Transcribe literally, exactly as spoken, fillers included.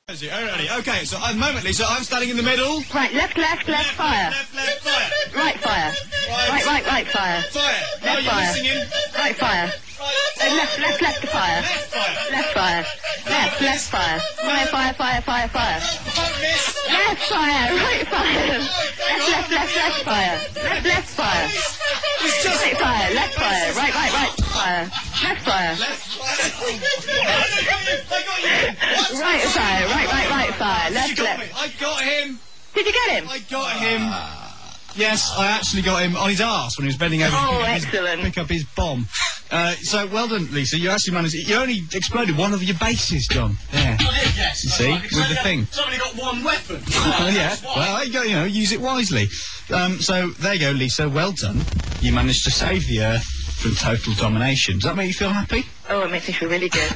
Alrighty, okay, so at the moment, Lisa, I'm standing in the middle. Right, left, left, left, fire. Left, left, fire. Right, fire. Right, right, right, fire. Fire. Left, oh, you're fire. missing him. Right, fire. Right, Uh, left, left, left, fire. Left, fire. Left, fire. Left, left, fire. Right, fire, fire, fire, fire. Don't miss. Left, fire. Right, fire. Left, left, left, left, fire. Left, left, fire. It's just... Right, fire. Left, fire. Right, right, right, fire. Left, fire. Left, fire. I got you. I got you. What? Right, fire. Right, right, right, fire. You Left, got me. left. I got him. Did you get him? I got him. Yes, I actually got him on his arse when he was bending over Oh, to pick, excellent. His, pick up his bomb. Uh, so, well done, Lisa. You actually managed... You only exploded one of your bases, John. Yeah. I did, yes. You see, Right, with the only thing. Got, it's only got one weapon. Oh, yeah. Well, you, got, you know, use it wisely. Um, so, there you go, Lisa. Well done. You managed to save the Earth from total domination. Does that make you feel happy? Oh, it makes me feel really good.